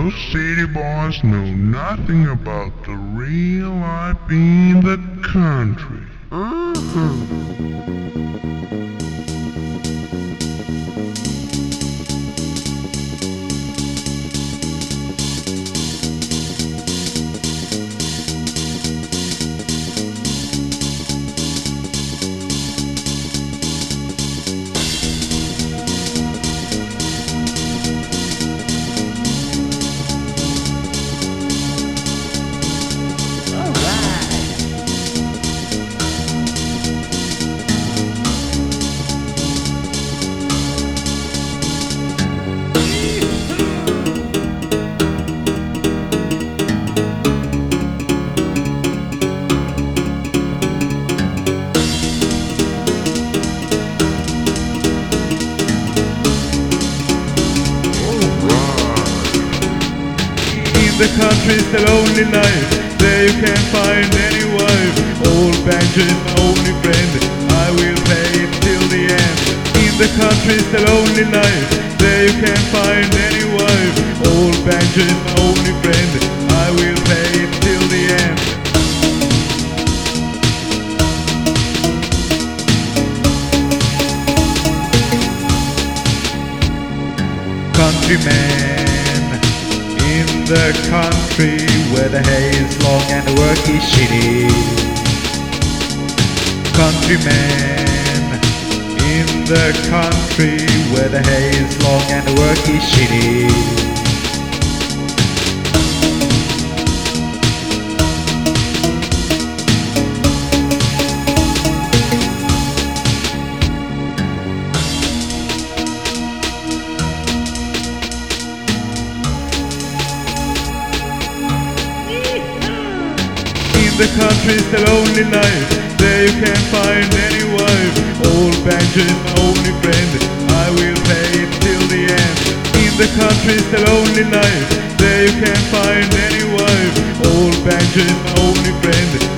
Those city boys know nothing about the real life in the country. The country's the lonely life, there you can't find any wife. Old banjo's my only friend, I will play it till the end. In the country's the lonely life, there you can't find any wife. Old banjo's my only friend, I will play it till the end. Countryman in the country where the hay is long and the work is shitty. Countryman in the country where the hay is long and the work is shitty. The country's the lonely life, there you can't find any wife. Old banjo's my only friend, I will play it till the end. In the country's the lonely life, there you can't find any wife. Old banjo's my only friend,